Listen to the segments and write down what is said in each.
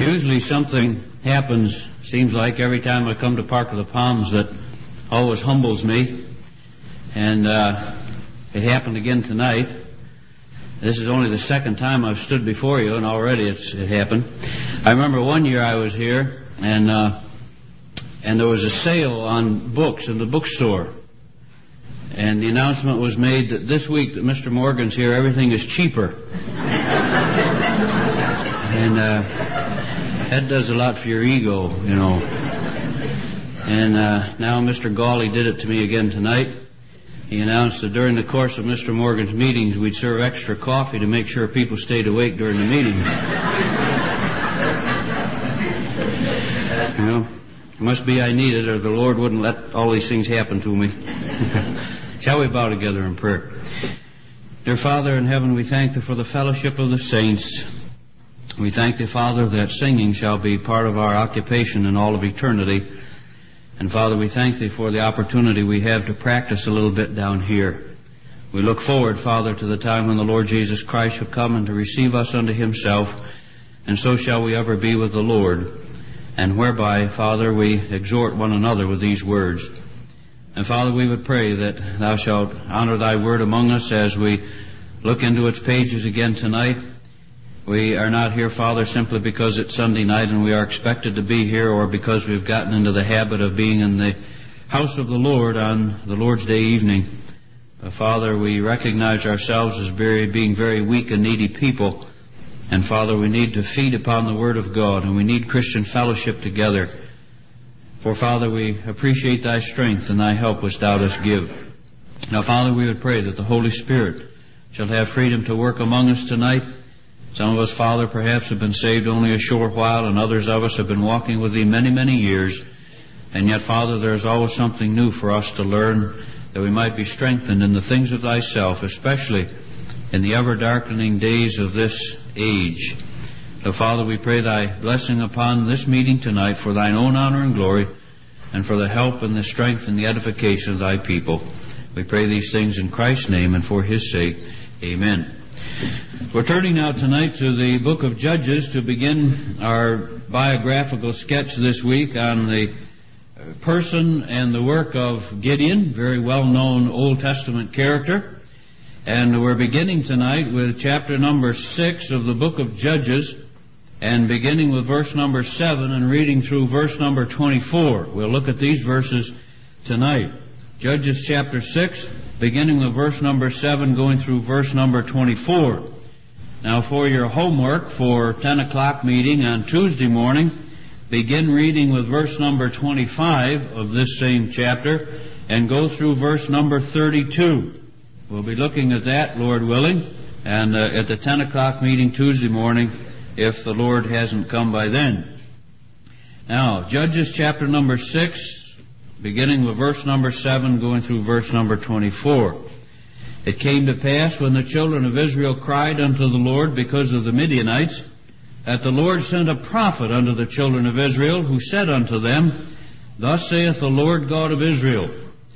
Usually something happens, seems like every time I come to Park of the Palms, that always humbles me. And it happened again tonight. This is only the second time I've stood before you, and already it happened. I remember one year I was here, and there was a sale on books in the bookstore. And the announcement was made that this week that Mr. Morgan's here, everything is cheaper. And that does a lot for your ego, you know. And now Mr. Gawley did it to me again tonight. He announced that during the course of Mr. Morgan's meetings, we'd serve extra coffee to make sure people stayed awake during the meeting. You know, it must be I need it, or the Lord wouldn't let all these things happen to me. Shall we bow together in prayer? Dear Father in heaven, we thank Thee for the fellowship of the saints. We thank Thee, Father, that singing shall be part of our occupation in all of eternity. And Father, we thank Thee for the opportunity we have to practice a little bit down here. We look forward, Father, to the time when the Lord Jesus Christ shall come and to receive us unto Himself, and so shall we ever be with the Lord. And whereby, Father, we exhort one another with these words. And Father, we would pray that Thou shalt honor Thy word among us as we look into its pages again tonight. We are not here, Father, simply because it's Sunday night and we are expected to be here, or because we've gotten into the habit of being in the house of the Lord on the Lord's Day evening. Father, we recognize ourselves as being very weak and needy people. And Father, we need to feed upon the Word of God, and we need Christian fellowship together. For Father, we appreciate Thy strength and Thy help which Thou dost give. Now, Father, we would pray that the Holy Spirit shall have freedom to work among us tonight. Some of us, Father, perhaps have been saved only a short while, and others of us have been walking with Thee many, many years. And yet, Father, there is always something new for us to learn, that we might be strengthened in the things of Thyself, especially in the ever-darkening days of this age. So, Father, we pray Thy blessing upon this meeting tonight for Thine own honor and glory, and for the help and the strength and the edification of Thy people. We pray these things in Christ's name and for His sake. Amen. We're turning now tonight to the book of Judges to begin our biographical sketch this week on the person and the work of Gideon, very well-known Old Testament character. And we're beginning tonight with chapter number 6 of the book of Judges, and beginning with verse number 7 and reading through verse number 24. We'll look at these verses tonight. Judges chapter 6, beginning with verse number 7, going through verse number 24. Now, for your homework for 10 o'clock meeting on Tuesday morning, begin reading with verse number 25 of this same chapter and go through verse number 32. We'll be looking at that, Lord willing, and at the 10 o'clock meeting Tuesday morning, if the Lord hasn't come by then. Now, Judges chapter number 6, beginning with verse number 7, going through verse number 24. It came to pass, when the children of Israel cried unto the Lord because of the Midianites, that the Lord sent a prophet unto the children of Israel, who said unto them, Thus saith the Lord God of Israel,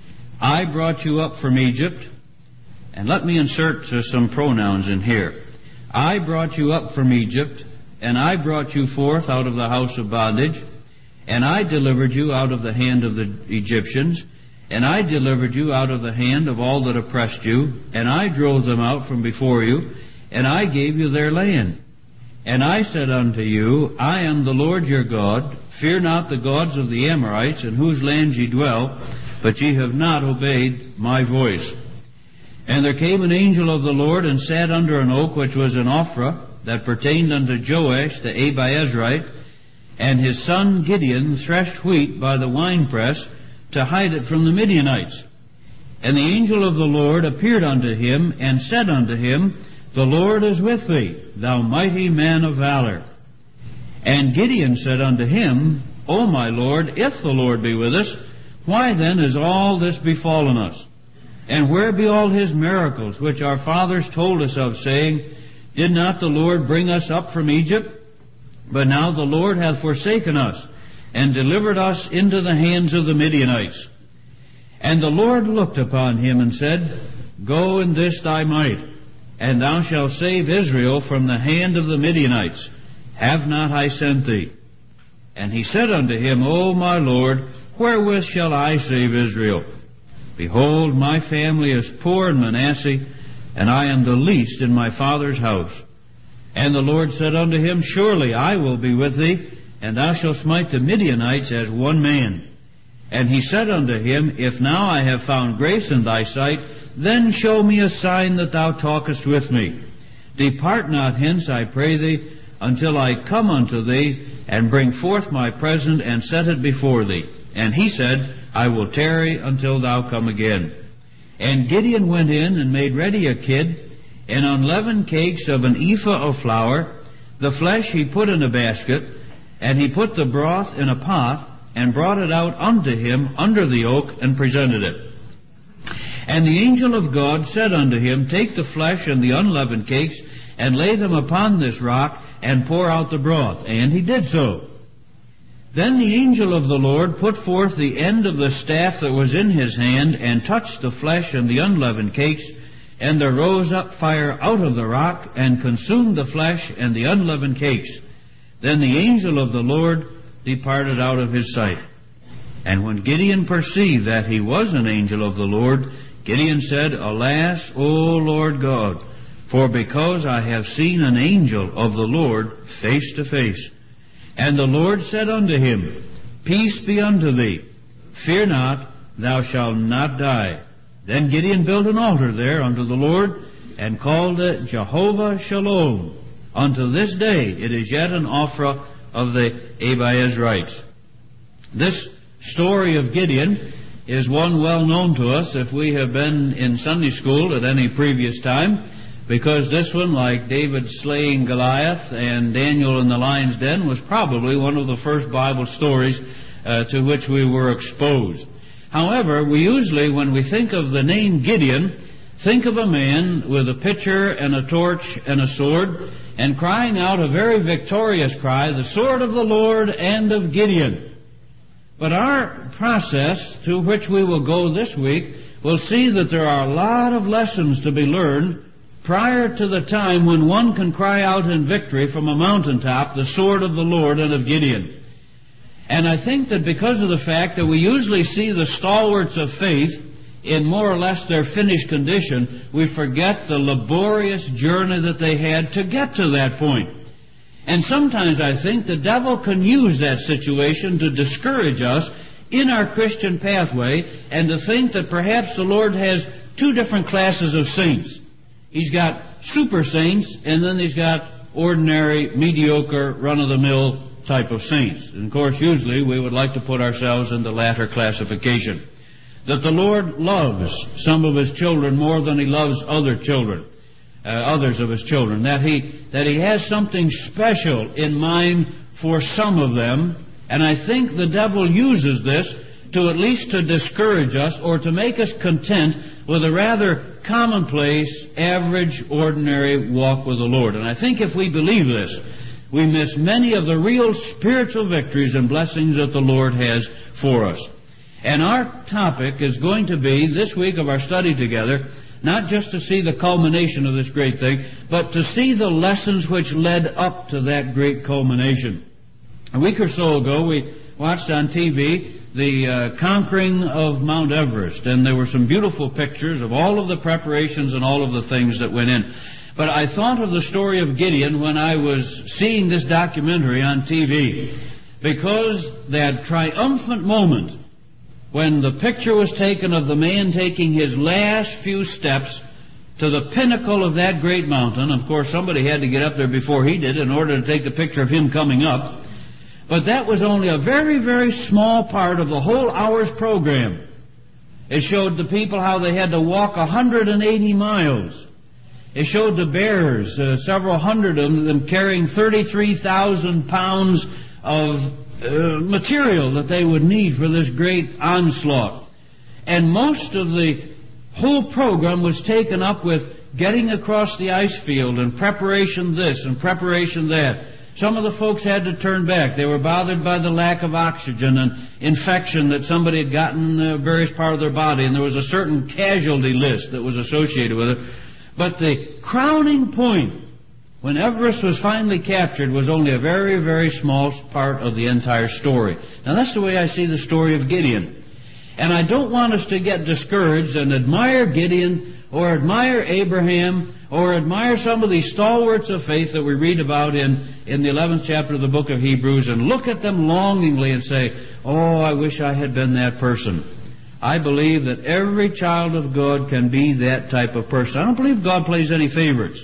I brought you up from Egypt. And let me insert some pronouns in here. I brought you up from Egypt, and I brought you forth out of the house of bondage, and I delivered you out of the hand of the Egyptians, and I delivered you out of the hand of all that oppressed you, and I drove them out from before you, and I gave you their land. And I said unto you, I am the Lord your God. Fear not the gods of the Amorites, in whose land ye dwell, but ye have not obeyed my voice. And there came an angel of the Lord, and sat under an oak which was in Ophrah, that pertained unto Joash the Abiezrite, and his son Gideon threshed wheat by the winepress, to hide it from the Midianites. And the angel of the Lord appeared unto him, and said unto him, The Lord is with thee, thou mighty man of valor. And Gideon said unto him, O my Lord, if the Lord be with us, why then is all this befallen us? And where be all His miracles, which our fathers told us of, saying, Did not the Lord bring us up from Egypt? But now the Lord hath forsaken us, and delivered us into the hands of the Midianites. And the Lord looked upon him, and said, Go in this thy might, and thou shalt save Israel from the hand of the Midianites. Have not I sent thee? And he said unto him, O my Lord, wherewith shall I save Israel? Behold, my family is poor in Manasseh, and I am the least in my father's house. And the Lord said unto him, Surely I will be with thee, and thou shalt smite the Midianites as one man. And he said unto him, If now I have found grace in thy sight, then show me a sign that thou talkest with me. Depart not hence, I pray thee, until I come unto thee, and bring forth my present, and set it before thee. And he said, I will tarry until thou come again. And Gideon went in and made ready a kid, and unleavened cakes of an ephah of flour. The flesh he put in a basket, and he put the broth in a pot, and brought it out unto him under the oak, and presented it. And the angel of God said unto him, Take the flesh and the unleavened cakes, and lay them upon this rock, and pour out the broth. And he did so. Then the angel of the Lord put forth the end of the staff that was in his hand, and touched the flesh and the unleavened cakes, and there rose up fire out of the rock, and consumed the flesh and the unleavened cakes. Then the angel of the Lord departed out of his sight. And when Gideon perceived that he was an angel of the Lord, Gideon said, Alas, O Lord God, for because I have seen an angel of the Lord face to face. And the Lord said unto him, Peace be unto thee. Fear not, thou shalt not die. Then Gideon built an altar there unto the Lord, and called it Jehovah Shalom. Unto this day it is yet an Ophrah of the Abiezrites. This story of Gideon is one well known to us if we have been in Sunday school at any previous time, because this one, like David slaying Goliath and Daniel in the lion's den, was probably one of the first Bible stories to which we were exposed. However, we usually, when we think of the name Gideon, think of a man with a pitcher and a torch and a sword, and crying out a very victorious cry, the sword of the Lord and of Gideon. But our process, to which we will go this week, will see that there are a lot of lessons to be learned prior to the time when one can cry out in victory from a mountaintop, the sword of the Lord and of Gideon. And I think that because of the fact that we usually see the stalwarts of faith in more or less their finished condition, we forget the laborious journey that they had to get to that point. And sometimes I think the devil can use that situation to discourage us in our Christian pathway, and to think that perhaps the Lord has two different classes of saints. He's got super saints, and then he's got ordinary, mediocre, run-of-the-mill type of saints. And of course, usually we would like to put ourselves in the latter classification. That the Lord loves some of His children more than He loves others of His children. That He has something special in mind for some of them. And I think the devil uses this to at least to discourage us, or to make us content with a rather commonplace, average, ordinary walk with the Lord. And I think if we believe this, we miss many of the real spiritual victories and blessings that the Lord has for us. And our topic is going to be, this week of our study together, not just to see the culmination of this great thing, but to see the lessons which led up to that great culmination. A week or so ago, we watched on TV the conquering of Mount Everest, and there were some beautiful pictures of all of the preparations and all of the things that went in. But I thought of the story of Gideon when I was seeing this documentary on TV, because that triumphant moment when the picture was taken of the man taking his last few steps to the pinnacle of that great mountain. Of course, somebody had to get up there before he did in order to take the picture of him coming up. But that was only a very, very small part of the whole hour's program. It showed the people how they had to walk 180 miles. It showed the bearers, several hundred of them carrying 33,000 pounds of material that they would need for this great onslaught. And most of the whole program was taken up with getting across the ice field and preparation this and preparation that. Some of the folks had to turn back. They were bothered by the lack of oxygen and infection that somebody had gotten in various parts of their body, and there was a certain casualty list that was associated with it. But the crowning point when Everest was finally captured, was only a very, very small part of the entire story. Now, that's the way I see the story of Gideon. And I don't want us to get discouraged and admire Gideon or admire Abraham or admire some of these stalwarts of faith that we read about in the 11th chapter of the book of Hebrews and look at them longingly and say, oh, I wish I had been that person. I believe that every child of God can be that type of person. I don't believe God plays any favorites.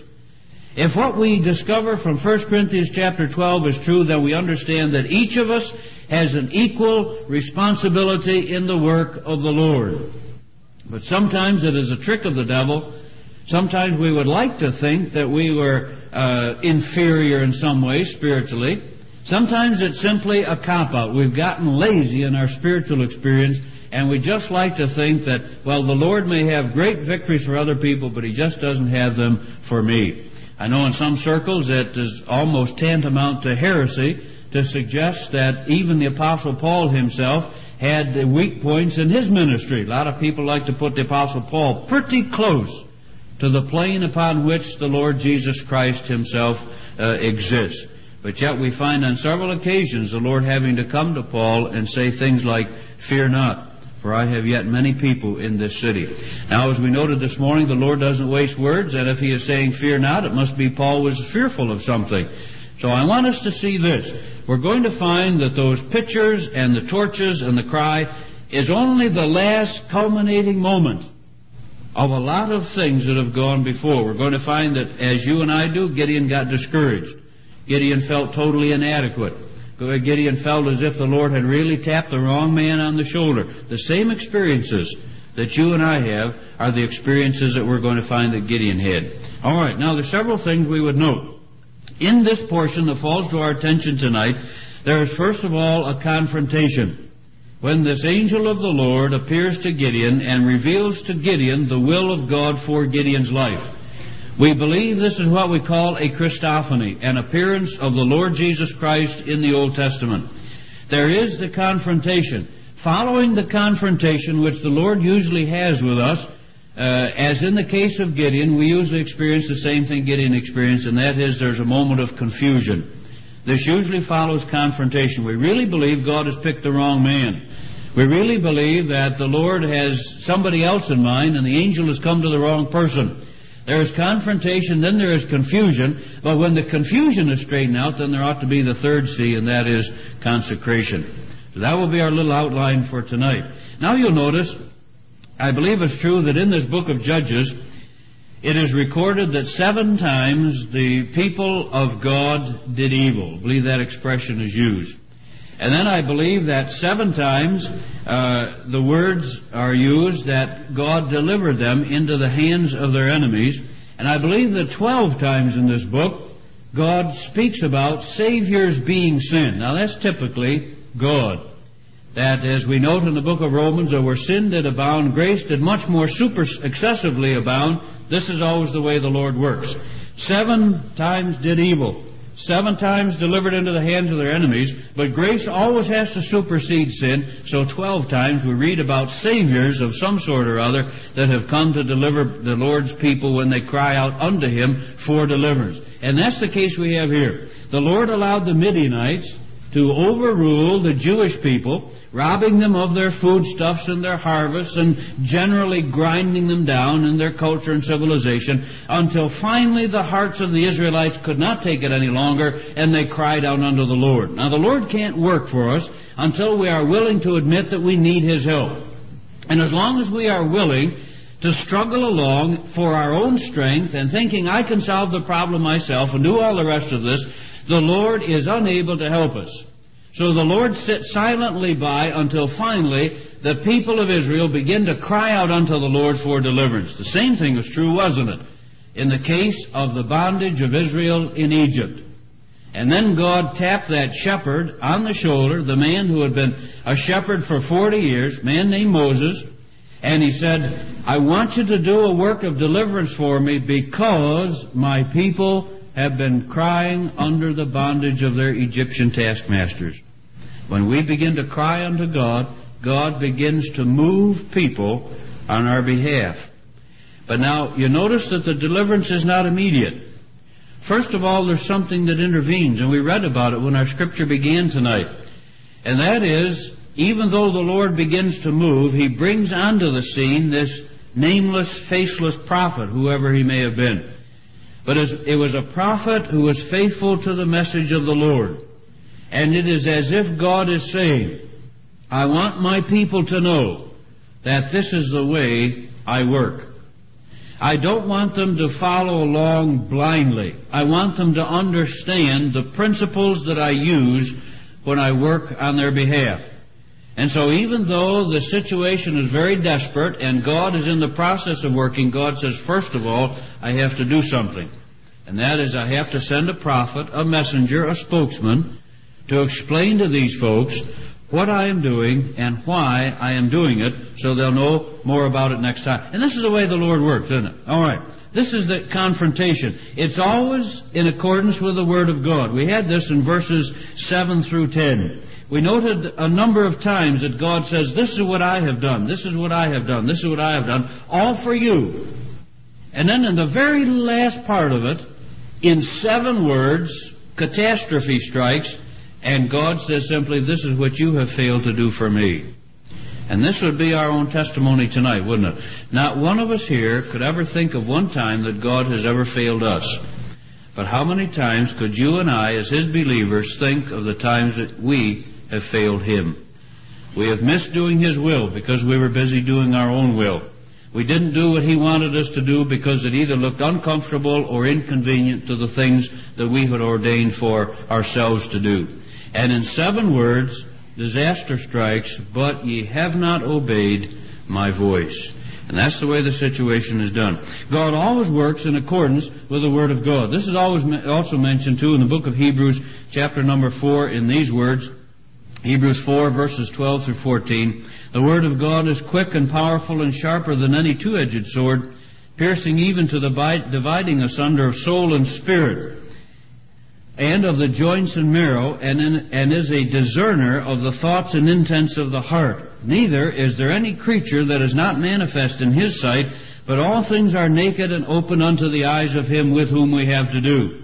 If what we discover from 1 Corinthians chapter 12 is true, then we understand that each of us has an equal responsibility in the work of the Lord. But sometimes it is a trick of the devil. Sometimes we would like to think that we were inferior in some way spiritually. Sometimes it's simply a cop-out. We've gotten lazy in our spiritual experience, and we just like to think that, well, the Lord may have great victories for other people, but He just doesn't have them for me. I know in some circles it is almost tantamount to heresy to suggest that even the Apostle Paul himself had weak points in his ministry. A lot of people like to put the Apostle Paul pretty close to the plane upon which the Lord Jesus Christ Himself exists. But yet we find on several occasions the Lord having to come to Paul and say things like, fear not, for I have yet many people in this city. Now, as we noted this morning, the Lord doesn't waste words, and if He is saying fear not, it must be Paul was fearful of something. So I want us to see this. We're going to find that those pictures and the torches and the cry is only the last culminating moment of a lot of things that have gone before. We're going to find that, as you and I do, Gideon got discouraged. Gideon felt totally inadequate. Gideon felt as if the Lord had really tapped the wrong man on the shoulder. The same experiences that you and I have are the experiences that we're going to find that Gideon had. All right, now there's several things we would note. In this portion that falls to our attention tonight, there is first of all a confrontation. When this angel of the Lord appears to Gideon and reveals to Gideon the will of God for Gideon's life. We believe this is what we call a Christophany, an appearance of the Lord Jesus Christ in the Old Testament. There is the confrontation. Following the confrontation which the Lord usually has with us, as in the case of Gideon, we usually experience the same thing Gideon experienced, and that is there's a moment of confusion. This usually follows confrontation. We really believe God has picked the wrong man. We really believe that the Lord has somebody else in mind, and the angel has come to the wrong person. There is confrontation, then there is confusion, but when the confusion is straightened out, then there ought to be the third C, and that is consecration. So that will be our little outline for tonight. Now you'll notice, I believe it's true that in this book of Judges, it is recorded that 7 times the people of God did evil. I believe that expression is used. And then I believe that 7 times the words are used that God delivered them into the hands of their enemies. And I believe that 12 times in this book, God speaks about saviors being sent. Now that's typically God. That, as we note in the book of Romans, that where sin did abound, grace did much more excessively abound. This is always the way the Lord works. 7 times did evil. 7 times delivered into the hands of their enemies, but grace always has to supersede sin, so 12 times we read about saviors of some sort or other that have come to deliver the Lord's people when they cry out unto Him for deliverance. And that's the case we have here. The Lord allowed the Midianites to overrule the Jewish people, robbing them of their foodstuffs and their harvests and generally grinding them down in their culture and civilization until finally the hearts of the Israelites could not take it any longer and they cried out unto the Lord. Now the Lord can't work for us until we are willing to admit that we need His help. And as long as we are willing to struggle along for our own strength and thinking I can solve the problem myself and do all the rest of this, the Lord is unable to help us. So the Lord sits silently by until finally the people of Israel begin to cry out unto the Lord for deliverance. The same thing was true, wasn't it, in the case of the bondage of Israel in Egypt. And then God tapped that shepherd on the shoulder, the man who had been a shepherd for 40 years, a man named Moses, and He said, I want you to do a work of deliverance for me because my people have been crying under the bondage of their Egyptian taskmasters. When we begin to cry unto God, God begins to move people on our behalf. But now, you notice that the deliverance is not immediate. First of all, there's something that intervenes, and we read about it when our scripture began tonight. And that is, even though the Lord begins to move, He brings onto the scene this nameless, faceless prophet, whoever he may have been. But it was a prophet who was faithful to the message of the Lord. And it is as if God is saying, I want my people to know that this is the way I work. I don't want them to follow along blindly. I want them to understand the principles that I use when I work on their behalf. And so even though the situation is very desperate and God is in the process of working, God says, first of all, I have to do something. And that is, I have to send a prophet, a messenger, a spokesman, to explain to these folks what I am doing and why I am doing it, so they'll know more about it next time. And this is the way the Lord works, isn't it? All right. This is the confrontation. It's always in accordance with the Word of God. We had this in verses 7 through 10. We noted a number of times that God says, this is what I have done, this is what I have done, this is what I have done, all for you. And then in the very last part of it, in 7 words, catastrophe strikes, and God says simply, this is what you have failed to do for me. And this would be our own testimony tonight, wouldn't it? Not one of us here could ever think of one time that God has ever failed us. But how many times could you and I, as His believers, think of the times that we have failed Him? We have missed doing His will because we were busy doing our own will. We didn't do what He wanted us to do because it either looked uncomfortable or inconvenient to the things that we had ordained for ourselves to do. And in 7 words, disaster strikes, but ye have not obeyed my voice. And that's the way the situation is done. God always works in accordance with the Word of God. This is always also mentioned, too, in the book of Hebrews, chapter number 4, in these words. Hebrews 4, verses 12 through 14. The Word of God is quick and powerful and sharper than any two-edged sword, piercing even to the dividing asunder of soul and spirit, and of the joints and marrow, and is a discerner of the thoughts and intents of the heart. Neither is there any creature that is not manifest in His sight, but all things are naked and open unto the eyes of Him with whom we have to do.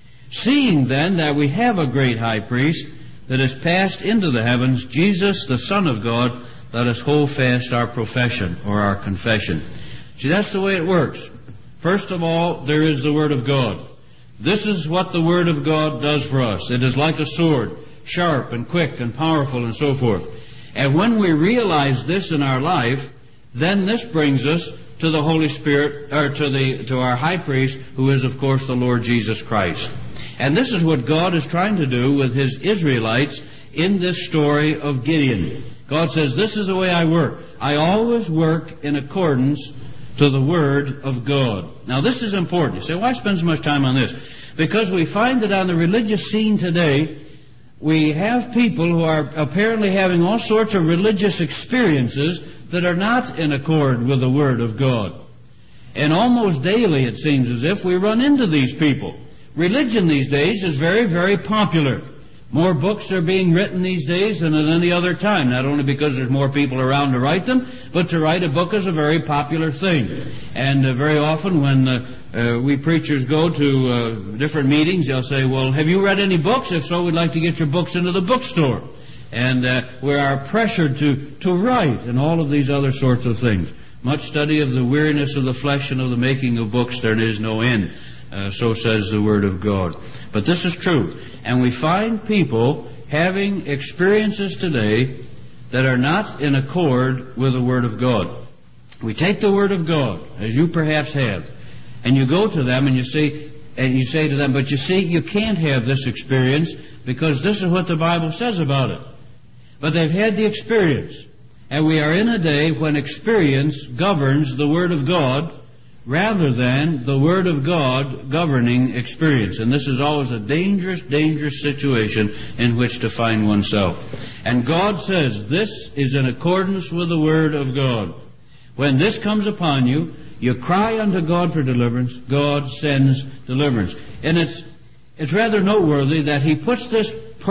Seeing then that we have a great high priest that is passed into the heavens, Jesus, the Son of God, let us hold fast our profession, or our confession. See, that's the way it works. First of all, there is the Word of God. This is what the Word of God does for us. It is like a sword, sharp and quick and powerful and so forth. And when we realize this in our life, then this brings us to the Holy Spirit, or to our high priest, who is, of course, the Lord Jesus Christ. And this is what God is trying to do with His Israelites in this story of Gideon. God says, this is the way I work. I always work in accordance to the Word of God. Now, this is important. You say, why spend so much time on this? Because we find that on the religious scene today, we have people who are apparently having all sorts of religious experiences that are not in accord with the Word of God. And almost daily, it seems as if we run into these people. Religion these days is very, very popular. More books are being written these days than at any other time, not only because there's more people around to write them, but to write a book is a very popular thing. And very often when we preachers go to different meetings, they'll say, well, have you read any books? If so, we'd like to get your books into the bookstore. And we are pressured to write and all of these other sorts of things. Much study of the weariness of the flesh and of the making of books, there is no end. So says the Word of God. But this is true. And we find people having experiences today that are not in accord with the Word of God. We take the Word of God, as you perhaps have, and you go to them and you say to them, but you see, you can't have this experience because this is what the Bible says about it. But they've had the experience. And we are in a day when experience governs the Word of God rather than the Word of God governing experience. And this is always a dangerous, dangerous situation in which to find oneself. And God says this is in accordance with the Word of God. When this comes upon you, you cry unto God for deliverance. God sends deliverance. And it's rather noteworthy that He puts this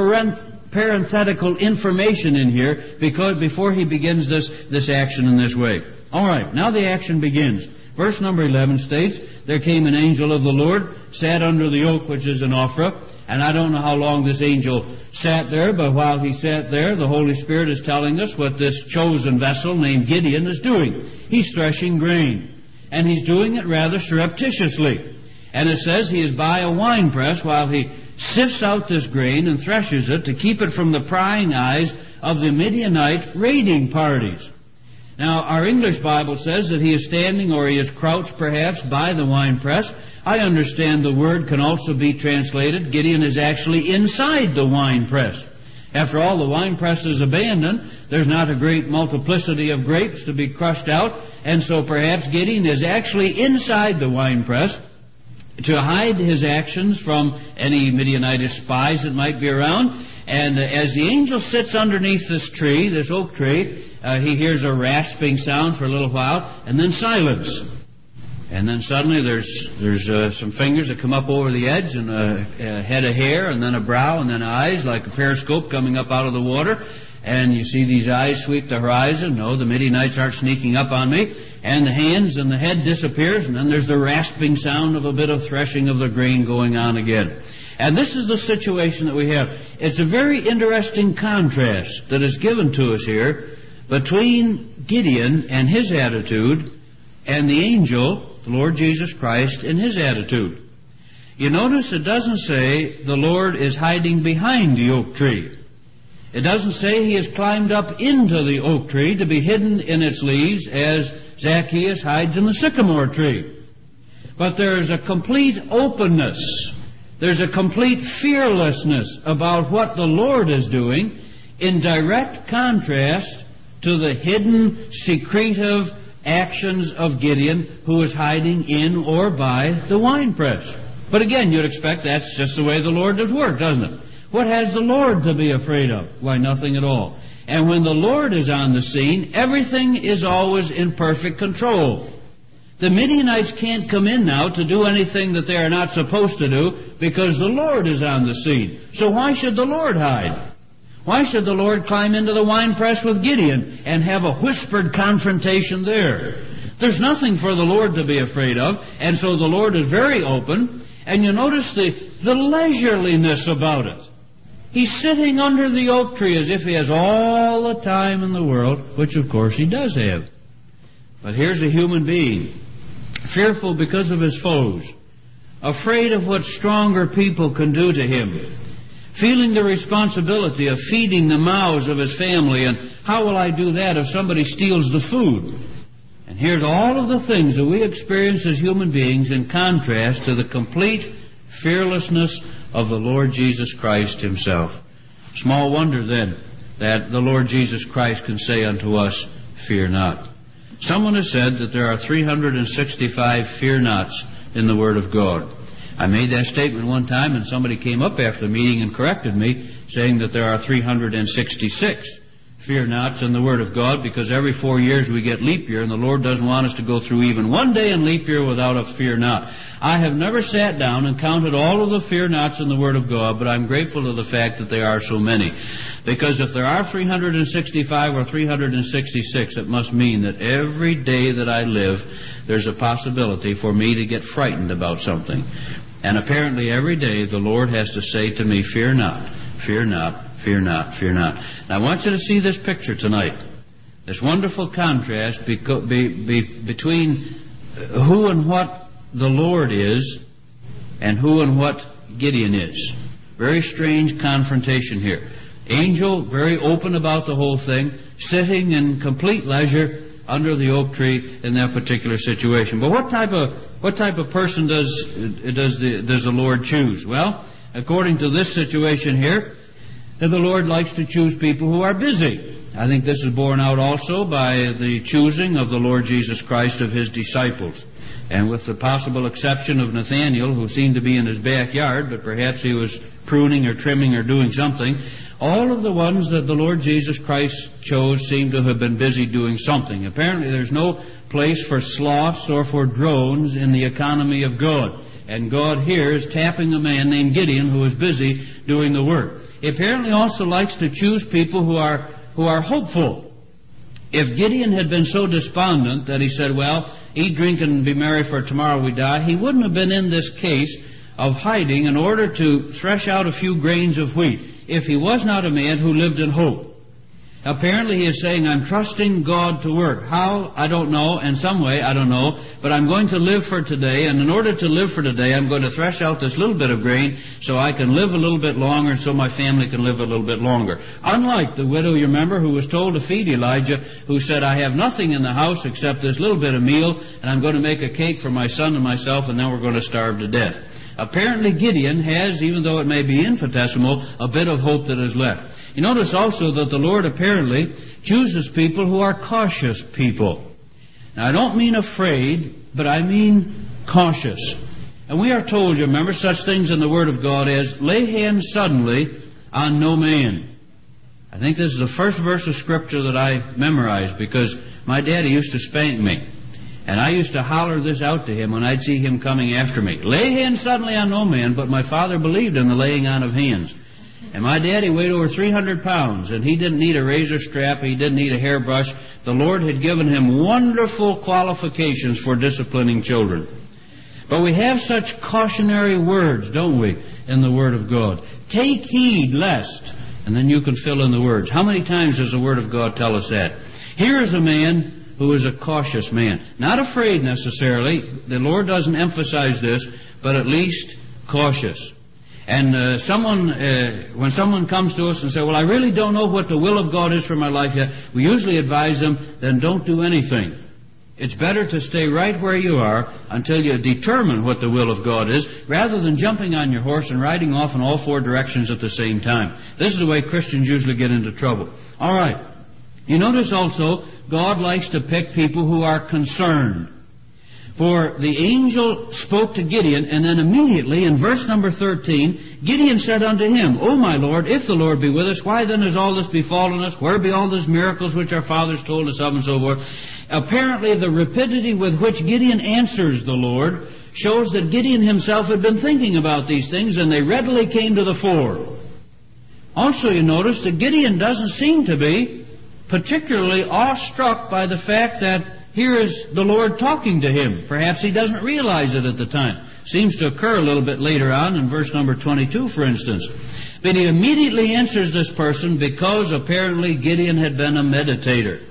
parenthetical information in here because before He begins this action in this way. All right, now the action begins. Verse number 11 states, there came an angel of the Lord, sat under the oak which is in Ophrah. And I don't know how long this angel sat there, but while he sat there, the Holy Spirit is telling us what this chosen vessel named Gideon is doing. He's threshing grain. And he's doing it rather surreptitiously. And it says he is by a winepress while he sifts out this grain and threshes it to keep it from the prying eyes of the Midianite raiding parties. Now, our English Bible says that he is standing, or he is crouched perhaps, by the winepress. I understand the word can also be translated, Gideon is actually inside the winepress. After all, the winepress is abandoned. There's not a great multiplicity of grapes to be crushed out, and so perhaps Gideon is actually inside the winepress to hide his actions from any Midianite spies that might be around. And as the angel sits underneath this tree, this oak tree, he hears a rasping sound for a little while, and then silence. And then suddenly there's some fingers that come up over the edge, and a head of hair, and then a brow, and then eyes like a periscope coming up out of the water. And you see these eyes sweep the horizon. No, the Midianites aren't sneaking up on me. And the hands and the head disappears, and then there's the rasping sound of a bit of threshing of the grain going on again. And this is the situation that we have. It's a very interesting contrast that is given to us here between Gideon and his attitude and the angel, the Lord Jesus Christ, in his attitude. You notice it doesn't say the Lord is hiding behind the oak tree. It doesn't say he has climbed up into the oak tree to be hidden in its leaves as Zacchaeus hides in the sycamore tree. But there's a complete openness. There's a complete fearlessness about what the Lord is doing in direct contrast to the hidden, secretive actions of Gideon, who is hiding in or by the winepress. But again, you'd expect that's just the way the Lord does work, doesn't it? What has the Lord to be afraid of? Why, nothing at all. And when the Lord is on the scene, everything is always in perfect control. The Midianites can't come in now to do anything that they are not supposed to do because the Lord is on the scene. So why should the Lord hide? Why should the Lord climb into the winepress with Gideon and have a whispered confrontation there? There's nothing for the Lord to be afraid of, and so the Lord is very open, and you notice the leisureliness about it. He's sitting under the oak tree as if he has all the time in the world, which of course he does have. But here's a human being, fearful because of his foes, afraid of what stronger people can do to him, feeling the responsibility of feeding the mouths of his family, and how will I do that if somebody steals the food? And here's all of the things that we experience as human beings in contrast to the complete fearlessness of the Lord Jesus Christ himself. Small wonder then that the Lord Jesus Christ can say unto us, fear not. Someone has said that there are 365 fear nots in the Word of God. I made that statement one time, and somebody came up after the meeting and corrected me, saying that there are 366 fear nots in the Word of God, because every 4 years we get leap year, and the Lord doesn't want us to go through even one day in leap year without a fear not. I have never sat down and counted all of the fear nots in the Word of God, but I'm grateful to the fact that there are so many. Because if there are 365 or 366, it must mean that every day that I live, there's a possibility for me to get frightened about something. And apparently every day the Lord has to say to me, fear not, fear not, fear not, fear not. Now I want you to see this picture tonight. This wonderful contrast between who and what the Lord is and who and what Gideon is. Very strange confrontation here. Angel, very open about the whole thing, sitting in complete leisure under the oak tree in that particular situation. But what type of person does the Lord choose? Well, according to this situation here, that the Lord likes to choose people who are busy. I think this is borne out also by the choosing of the Lord Jesus Christ of his disciples. And with the possible exception of Nathanael, who seemed to be in his backyard, but perhaps he was pruning or trimming or doing something, all of the ones that the Lord Jesus Christ chose seem to have been busy doing something. Apparently there's no place for sloths or for drones in the economy of God. And God here is tapping a man named Gideon who is busy doing the work. He apparently also likes to choose people who are hopeful. If Gideon had been so despondent that he said, well, eat, drink, and be merry, for tomorrow we die, he wouldn't have been in this case of hiding in order to thresh out a few grains of wheat if he was not a man who lived in hope. Apparently he is saying, I'm trusting God to work. How? I don't know. In some way, I don't know. But I'm going to live for today, and in order to live for today, I'm going to thresh out this little bit of grain so I can live a little bit longer and so my family can live a little bit longer. Unlike the widow, you remember, who was told to feed Elijah, who said, I have nothing in the house except this little bit of meal, and I'm going to make a cake for my son and myself, and then we're going to starve to death. Apparently Gideon has, even though it may be infinitesimal, a bit of hope that is left. You notice also that the Lord apparently chooses people who are cautious people. Now, I don't mean afraid, but I mean cautious. And we are told, you remember, such things in the Word of God as, lay hands suddenly on no man. I think this is the first verse of Scripture that I memorized because my daddy used to spank me. And I used to holler this out to him when I'd see him coming after me. Lay hands suddenly on no man, but my father believed in the laying on of hands. And my daddy weighed over 300 pounds, and he didn't need a razor strap, he didn't need a hairbrush. The Lord had given him wonderful qualifications for disciplining children. But we have such cautionary words, don't we, in the Word of God? Take heed lest, and then you can fill in the words. How many times does the Word of God tell us that? Here is a man who is a cautious man. Not afraid necessarily. The Lord doesn't emphasize this, but at least cautious. And when someone comes to us and says, well, I really don't know what the will of God is for my life yet, we usually advise them, then don't do anything. It's better to stay right where you are until you determine what the will of God is, rather than jumping on your horse and riding off in all four directions at the same time. This is the way Christians usually get into trouble. All right. You notice also, God likes to pick people who are concerned. For the angel spoke to Gideon, and then immediately in verse number 13, Gideon said unto him, O my Lord, if the Lord be with us, why then has all this befallen us? Where be all these miracles which our fathers told us of, and so forth? Apparently the rapidity with which Gideon answers the Lord shows that Gideon himself had been thinking about these things, and they readily came to the fore. Also you notice that Gideon doesn't seem to be particularly awestruck by the fact that here is the Lord talking to him. Perhaps he doesn't realize it at the time. Seems to occur a little bit later on in verse number 22, for instance. But he immediately answers this person because apparently Gideon had been a meditator.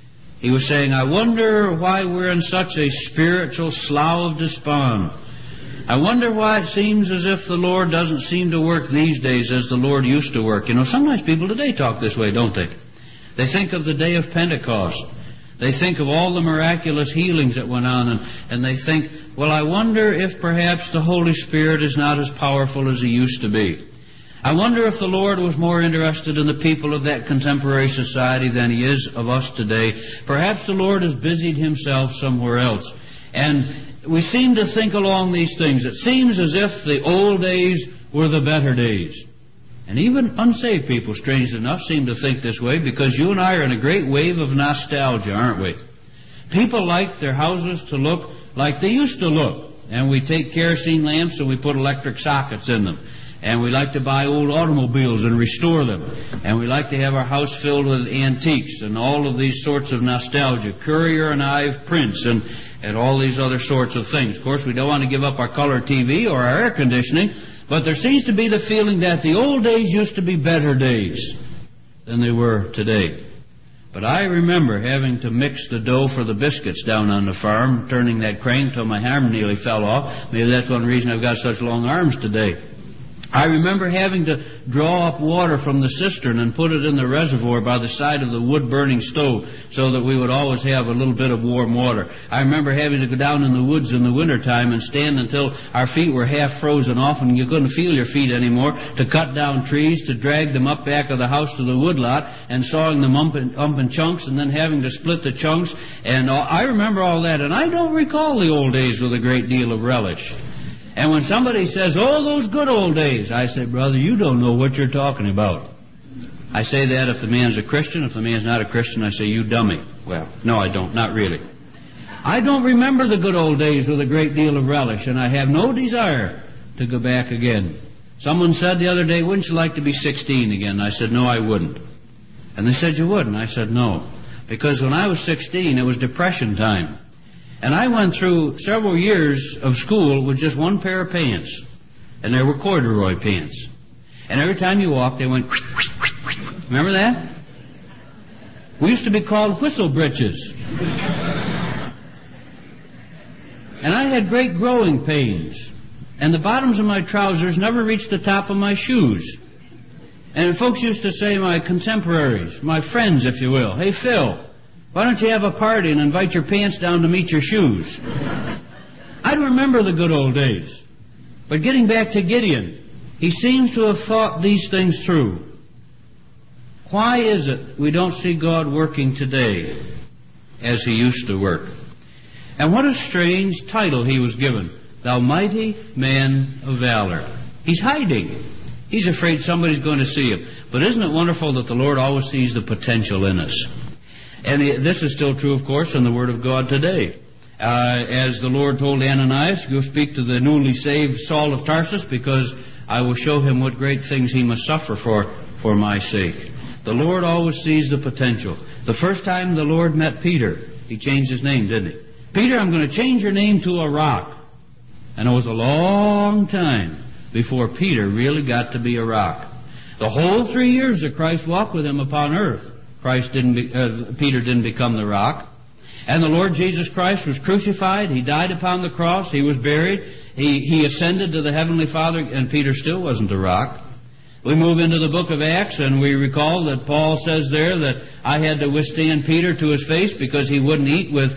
He was saying, I wonder why we're in such a spiritual slough of despond. I wonder why it seems as if the Lord doesn't seem to work these days as the Lord used to work. You know, sometimes people today talk this way, don't they? They think of the day of Pentecost. They think of all the miraculous healings that went on, and they think, well, I wonder if perhaps the Holy Spirit is not as powerful as He used to be. I wonder if the Lord was more interested in the people of that contemporary society than He is of us today. Perhaps the Lord has busied Himself somewhere else. And we seem to think along these things. It seems as if the old days were the better days. And even unsaved people, strangely enough, seem to think this way, because you and I are in a great wave of nostalgia, aren't we? People like their houses to look like they used to look. And we take kerosene lamps and we put electric sockets in them. And we like to buy old automobiles and restore them. And we like to have our house filled with antiques and all of these sorts of nostalgia. Currier and Ive prints and all these other sorts of things. Of course, we don't want to give up our color TV or our air conditioning. But there seems to be the feeling that the old days used to be better days than they were today. But I remember having to mix the dough for the biscuits down on the farm, turning that crane till my arm nearly fell off. Maybe that's one reason I've got such long arms today. I remember having to draw up water from the cistern and put it in the reservoir by the side of the wood-burning stove so that we would always have a little bit of warm water. I remember having to go down in the woods in the wintertime and stand until our feet were half frozen off and you couldn't feel your feet anymore, to cut down trees, to drag them up back of the house to the woodlot and sawing them up in chunks and then having to split the chunks. And I remember all that, and I don't recall the old days with a great deal of relish. And when somebody says, oh, those good old days, I say, brother, you don't know what you're talking about. I say that if the man's a Christian. If the man's not a Christian, I say, you dummy. Well, no, I don't. Not really. I don't remember the good old days with a great deal of relish, and I have no desire to go back again. Someone said the other day, wouldn't you like to be 16 again? I said, no, I wouldn't. And they said, you wouldn't? I said, no. Because when I was 16, it was Depression time. And I went through several years of school with just one pair of pants. And they were corduroy pants. And every time you walked, they went... Remember that? We used to be called whistle breeches. And I had great growing pains. And the bottoms of my trousers never reached the top of my shoes. And folks used to say, my contemporaries, my friends, if you will, "Hey, Phil, why don't you have a party and invite your pants down to meet your shoes?" I remember the good old days. But getting back to Gideon, he seems to have thought these things through. Why is it we don't see God working today as He used to work? And what a strange title he was given. Thou mighty man of valor. He's hiding. He's afraid somebody's going to see him. But isn't it wonderful that the Lord always sees the potential in us? And this is still true, of course, in the Word of God today. As the Lord told Ananias, "Go speak to the newly saved Saul of Tarsus, because I will show him what great things he must suffer for my sake." The Lord always sees the potential. The first time the Lord met Peter, He changed his name, didn't He? "Peter, I'm going to change your name to a rock." And it was a long time before Peter really got to be a rock. The whole 3 years that Christ walked with him upon earth, Peter didn't become the rock. And the Lord Jesus Christ was crucified. He died upon the cross. He was buried. He ascended to the Heavenly Father, and Peter still wasn't a rock. We move into the book of Acts, and we recall that Paul says there that I had to withstand Peter to his face because he wouldn't eat with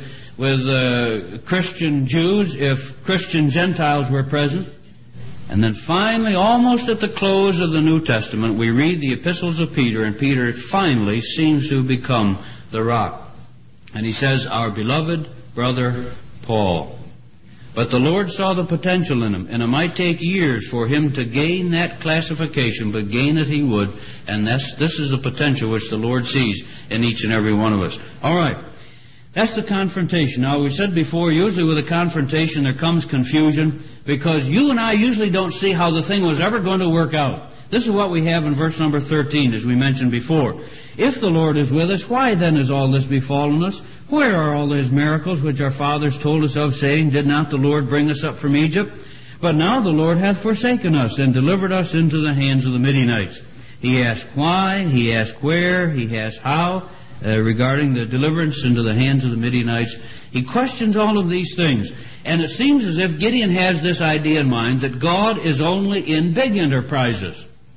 Christian Jews if Christian Gentiles were present. And then finally, almost at the close of the New Testament, we read the epistles of Peter, and Peter finally seems to become the rock. And he says, "Our beloved brother Paul." But the Lord saw the potential in him, and it might take years for him to gain that classification, but gain it he would. And this is the potential which the Lord sees in each and every one of us. All right. That's the confrontation. Now, we said before, usually with a confrontation there comes confusion, because you and I usually don't see how the thing was ever going to work out. This is what we have in verse number 13, as we mentioned before. "If the Lord is with us, why then has all this befallen us? Where are all these miracles which our fathers told us of, saying, Did not the Lord bring us up from Egypt? But now the Lord hath forsaken us, and delivered us into the hands of the Midianites." He asked why, he asked where, he asked how, regarding the deliverance into the hands of the Midianites. He questions all of these things. And it seems as if Gideon has this idea in mind that God is only in big enterprises.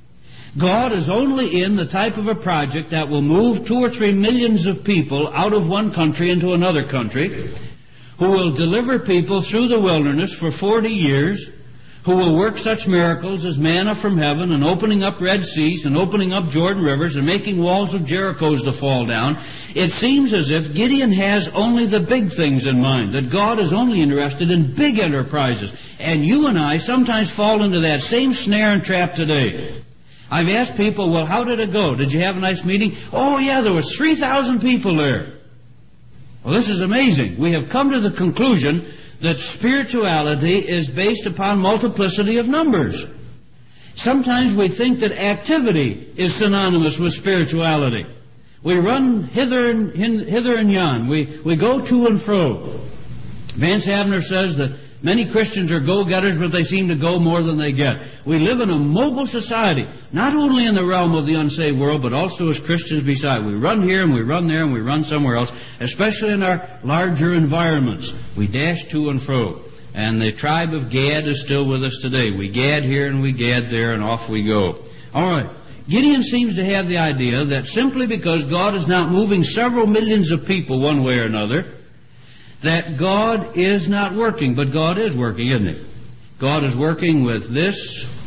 God is only in the type of a project that will move 2 or 3 millions of people out of one country into another country, who will deliver people through the wilderness for 40 years, who will work such miracles as manna from heaven and opening up Red Seas and opening up Jordan rivers and making walls of Jericho to fall down. It seems as if Gideon has only the big things in mind, that God is only interested in big enterprises. And you and I sometimes fall into that same snare and trap today. I've asked people, "Well, how did it go? Did you have a nice meeting?" "Oh, yeah, there was 3,000 people there." Well, this is amazing. We have come to the conclusion that spirituality is based upon multiplicity of numbers. Sometimes we think that activity is synonymous with spirituality. We run hither and yon. We go to and fro. Vance Havner says that many Christians are go-getters, but they seem to go more than they get. We live in a mobile society, not only in the realm of the unsaved world, but also as Christians beside. We run here and we run there and we run somewhere else, especially in our larger environments. We dash to and fro. And the tribe of Gad is still with us today. We gad here and we gad there, and off we go. All right. Gideon seems to have the idea that simply because God is not moving several millions of people one way or another, that God is not working. But God is working, isn't He? God is working with this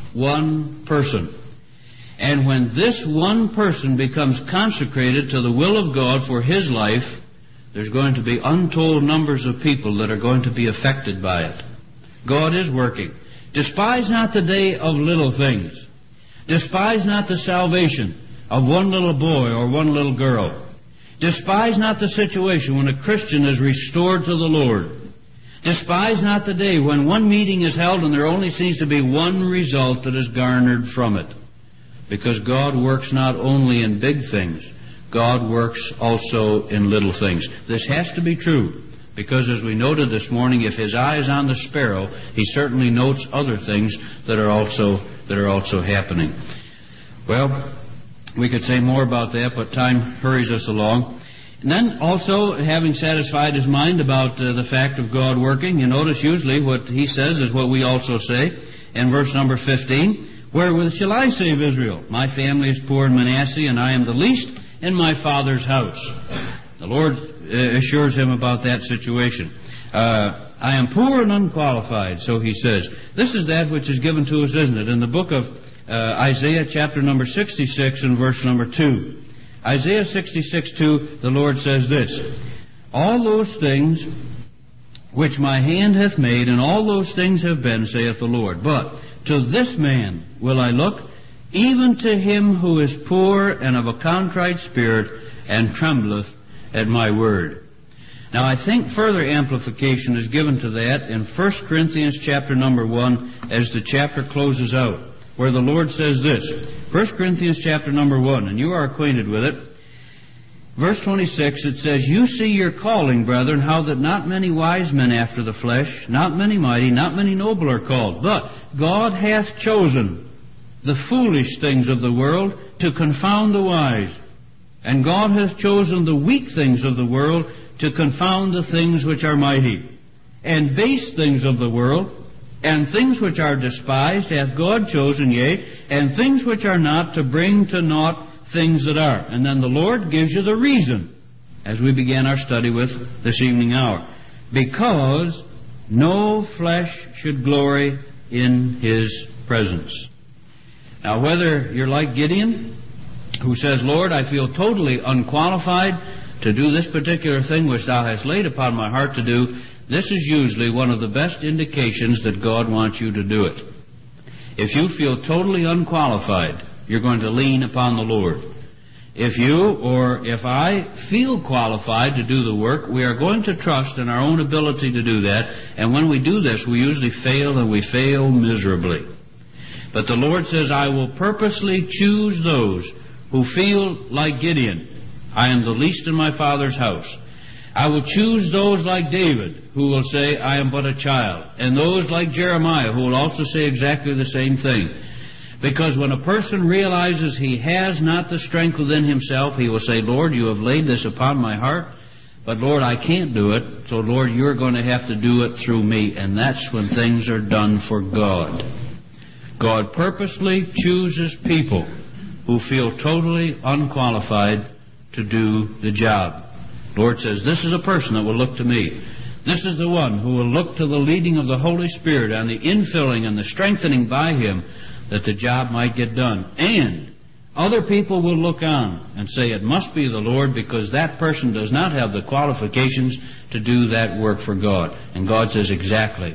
one person. And when this one person becomes consecrated to the will of God for his life, there's going to be untold numbers of people that are going to be affected by it. God is working. Despise not the day of little things. Despise not the salvation of one little boy or one little girl. Despise not the situation when a Christian is restored to the Lord. Despise not the day when one meeting is held and there only seems to be one result that is garnered from it. Because God works not only in big things, God works also in little things. This has to be true, because as we noted this morning, if His eye is on the sparrow, He certainly notes other things that are also happening. Well, we could say more about that, but time hurries us along. And then also, having satisfied his mind about the fact of God working, you notice usually what he says is what we also say in verse number 15. Wherewith shall I save Israel? My family is poor in Manasseh, and I am the least in my father's house. The Lord assures him about that situation. I am poor and unqualified, so he says. This is that which is given to us, isn't it? In the book of Isaiah chapter number 66 and verse number 2. Isaiah 66:2, the Lord says this, All those things which my hand hath made, and all those things have been, saith the Lord. But to this man will I look, even to him who is poor and of a contrite spirit, and trembleth at my word. Now I think further amplification is given to that in 1 Corinthians chapter number 1 as the chapter closes out, where the Lord says this, 1 Corinthians chapter number 1, and you are acquainted with it. Verse 26, it says, You see your calling, brethren, how that not many wise men after the flesh, not many mighty, not many noble are called. But God hath chosen the foolish things of the world to confound the wise. And God hath chosen the weak things of the world to confound the things which are mighty. And base things of the world, and things which are despised hath God chosen, yea, and things which are not, to bring to naught things that are. And then the Lord gives you the reason, as we began our study with this evening hour. Because no flesh should glory in His presence. Now, whether you're like Gideon, who says, Lord, I feel totally unqualified to do this particular thing which Thou hast laid upon my heart to do, this is usually one of the best indications that God wants you to do it. If you feel totally unqualified, you're going to lean upon the Lord. If you, or if I, feel qualified to do the work, we are going to trust in our own ability to do that. And when we do this, we usually fail, and we fail miserably. But the Lord says, I will purposely choose those who feel like Gideon. I am the least in my Father's house. I will choose those like David, who will say, I am but a child. And those like Jeremiah, who will also say exactly the same thing. Because when a person realizes he has not the strength within himself, he will say, Lord, you have laid this upon my heart, but Lord, I can't do it, so Lord, you're going to have to do it through me. And that's when things are done for God. God purposely chooses people who feel totally unqualified to do the job. The Lord says, this is a person that will look to me. This is the one who will look to the leading of the Holy Spirit and the infilling and the strengthening by Him that the job might get done. And other people will look on and say, it must be the Lord, because that person does not have the qualifications to do that work for God. And God says, exactly.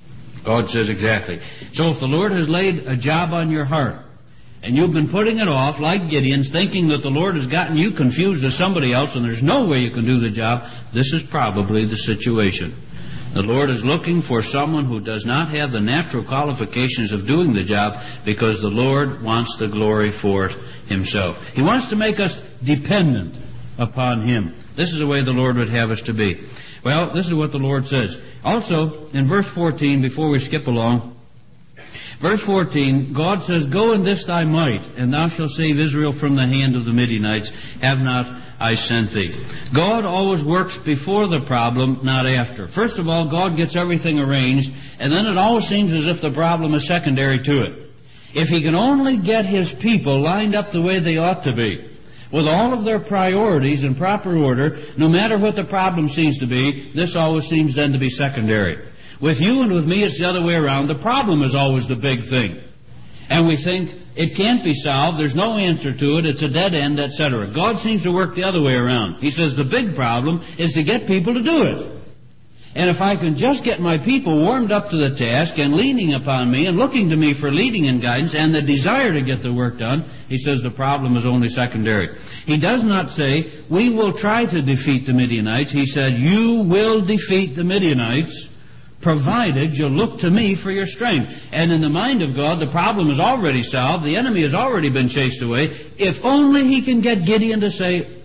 God says, exactly. So if the Lord has laid a job on your heart, and you've been putting it off, like Gideon's, thinking that the Lord has gotten you confused with somebody else and there's no way you can do the job, this is probably the situation. The Lord is looking for someone who does not have the natural qualifications of doing the job, because the Lord wants the glory for it Himself. He wants to make us dependent upon Him. This is the way the Lord would have us to be. Well, this is what the Lord says. Also, in verse 14, before we skip along, verse 14, God says, Go in this thy might, and thou shalt save Israel from the hand of the Midianites. Have not I sent thee? God always works before the problem, not after. First of all, God gets everything arranged, and then it always seems as if the problem is secondary to it. If He can only get His people lined up the way they ought to be, with all of their priorities in proper order, no matter what the problem seems to be, this always seems then to be secondary. With you and with me, it's the other way around. The problem is always the big thing. And we think it can't be solved, there's no answer to it, it's a dead end, etc. God seems to work the other way around. He says the big problem is to get people to do it. And if I can just get my people warmed up to the task and leaning upon me and looking to me for leading and guidance and the desire to get the work done, He says the problem is only secondary. He does not say, we will try to defeat the Midianites. He said, you will defeat the Midianites, provided you look to me for your strength. And in the mind of God, the problem is already solved. The enemy has already been chased away. If only He can get Gideon to say,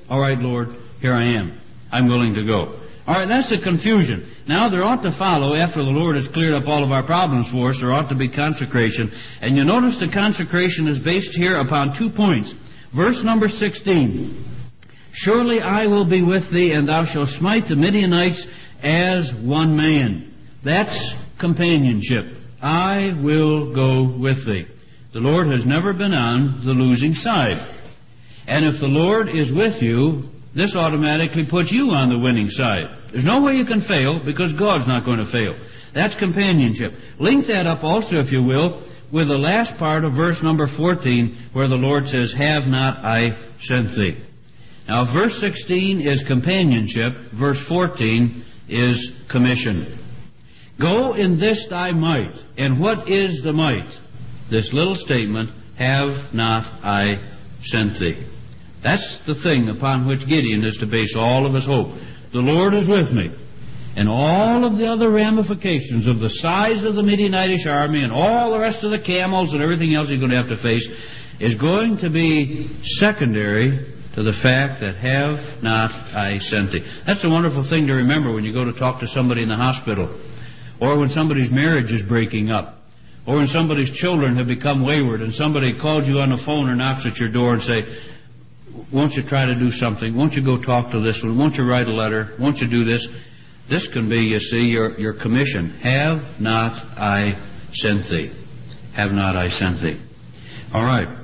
all right, Lord, here I am. I'm willing to go. All right, that's the confusion. Now, there ought to follow, after the Lord has cleared up all of our problems for us, there ought to be consecration. And you notice the consecration is based here upon 2 points. Verse number 16. Surely I will be with thee, and thou shalt smite the Midianites as one man. That's companionship. I will go with thee. The Lord has never been on the losing side. And if the Lord is with you, this automatically puts you on the winning side. There's no way you can fail, because God's not going to fail. That's companionship. Link that up also, if you will, with the last part of verse number 14, where the Lord says, have not I sent thee. Now, verse 16 is companionship. Verse 14 is commission. Go in this thy might. And what is the might? This little statement, have not I sent thee. That's the thing upon which Gideon is to base all of his hope. The Lord is with me. And all of the other ramifications of the size of the Midianitish army and all the rest of the camels and everything else he's going to have to face is going to be secondary to the fact that have not I sent thee. That's a wonderful thing to remember when you go to talk to somebody in the hospital, or when somebody's marriage is breaking up, or when somebody's children have become wayward and somebody calls you on the phone or knocks at your door and say, won't you try to do something? Won't you go talk to this one? Won't you write a letter? Won't you do this? This can be, you see, your commission. Have not I sent thee. Have not I sent thee. All right.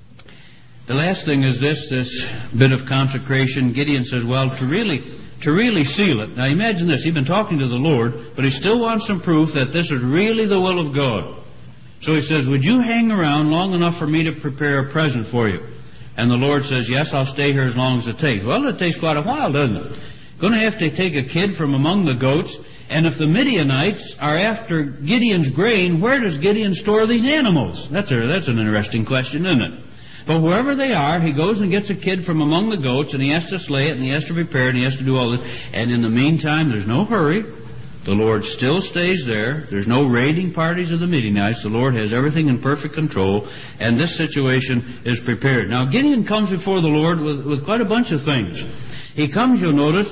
The last thing is this bit of consecration. Gideon says, well, to really seal it. Now imagine this. He's been talking to the Lord, but he still wants some proof that this is really the will of God. So he says, would you hang around long enough for me to prepare a present for you? And the Lord says, yes, I'll stay here as long as it takes. Well, it takes quite a while, doesn't it? Going to have to take a kid from among the goats. And if the Midianites are after Gideon's grain, where does Gideon store these animals? That's an interesting question, isn't it? But wherever they are, he goes and gets a kid from among the goats, and he has to slay it, and he has to prepare it, and he has to do all this. And in the meantime, there's no hurry. The Lord still stays there. There's no raiding parties of the Midianites. The Lord has everything in perfect control, and this situation is prepared. Now, Gideon comes before the Lord with quite a bunch of things. He comes, you'll notice,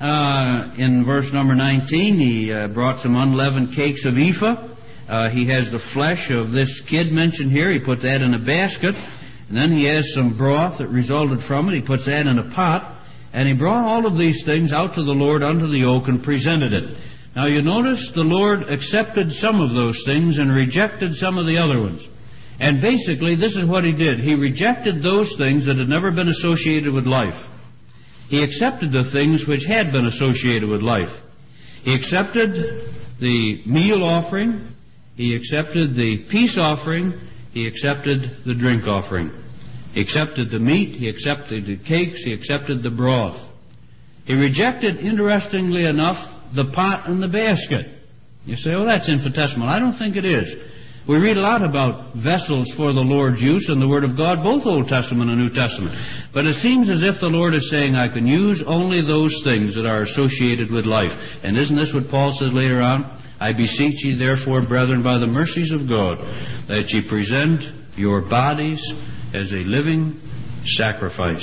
in verse number 19, he brought some unleavened cakes of ephah. He has the flesh of this kid mentioned here. He put that in a basket. And then he has some broth that resulted from it. He puts that in a pot. And he brought all of these things out to the Lord under the oak and presented it. Now you notice the Lord accepted some of those things and rejected some of the other ones. And basically this is what he did. He rejected those things that had never been associated with life. He accepted the things which had been associated with life. He accepted the meal offering. He accepted the peace offering. He accepted the drink offering. He accepted the meat. He accepted the cakes. He accepted the broth. He rejected, interestingly enough, the pot and the basket. You say, oh, that's infinitesimal. I don't think it is. We read a lot about vessels for the Lord's use in the Word of God, both Old Testament and New Testament. But it seems as if the Lord is saying, I can use only those things that are associated with life. And isn't this what Paul says later on? I beseech ye therefore, brethren, by the mercies of God, that ye present your bodies as a living sacrifice.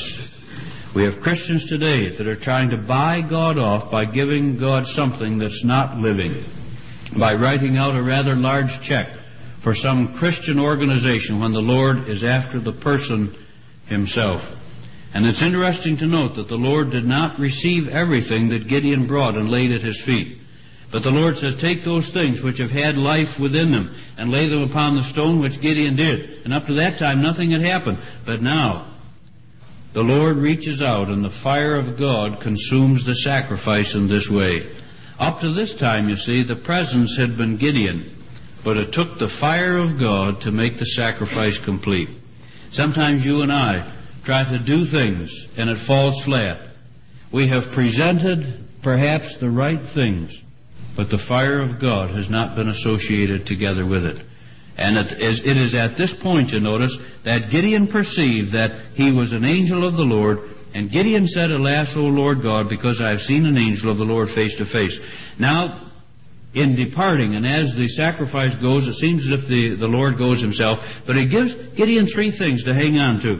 We have Christians today that are trying to buy God off by giving God something that's not living, by writing out a rather large check for some Christian organization when the Lord is after the person himself. And it's interesting to note that the Lord did not receive everything that Gideon brought and laid at his feet. But the Lord says, take those things which have had life within them and lay them upon the stone, which Gideon did. And up to that time, nothing had happened. But now, the Lord reaches out and the fire of God consumes the sacrifice in this way. Up to this time, you see, the presence had been Gideon, but it took the fire of God to make the sacrifice complete. Sometimes you and I try to do things and it falls flat. We have presented perhaps the right things, but the fire of God has not been associated together with it. And it is at this point, you notice, that Gideon perceived that he was an angel of the Lord. And Gideon said, alas, O Lord God, because I have seen an angel of the Lord face to face. Now, in departing, and as the sacrifice goes, it seems as if the Lord goes himself. But he gives Gideon three things to hang on to.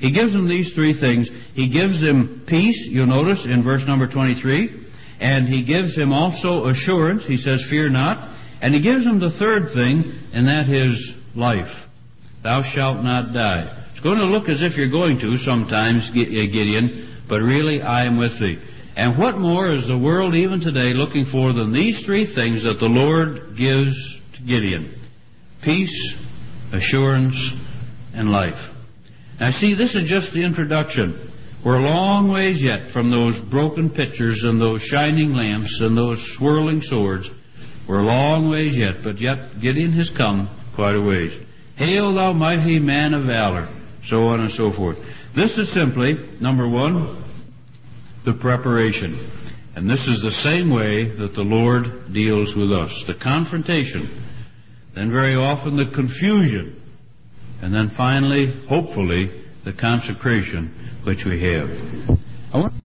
He gives them these three things. He gives them peace, you'll notice in verse number 23, and he gives him also assurance. He says, fear not. And he gives him the third thing, and that is life. Thou shalt not die. It's going to look as if you're going to sometimes, Gideon, but really I am with thee. And what more is the world even today looking for than these three things that the Lord gives to Gideon? Peace, assurance, and life. Now see, this is just the introduction. We're a long ways yet from those broken pitchers and those shining lamps and those swirling swords. We're a long ways yet, but yet Gideon has come quite a ways. Hail thou mighty man of valor, so on and so forth. This is simply, number one, the preparation. And this is the same way that the Lord deals with us. The confrontation, then very often the confusion, and then finally, hopefully, the consecration which we have. I want